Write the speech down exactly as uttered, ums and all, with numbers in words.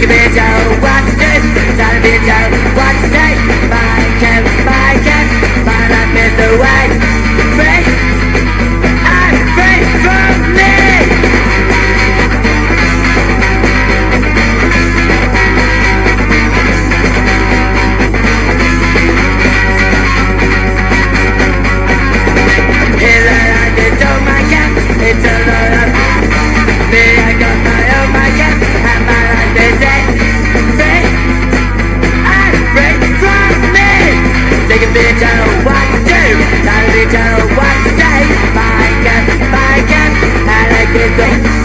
Take a bitch out, what to do? Tell a bitch out, what to say? My cat, my cat, my life is the way. Free, I'm free from me. Here I am, it's all my cat, it's a lot of me. I got my own, my cat, and my life is it. Free, I'm free from me. Take a bitch out, what to do? Tell a bitch out, what to say? My cat, my cat, I like it so.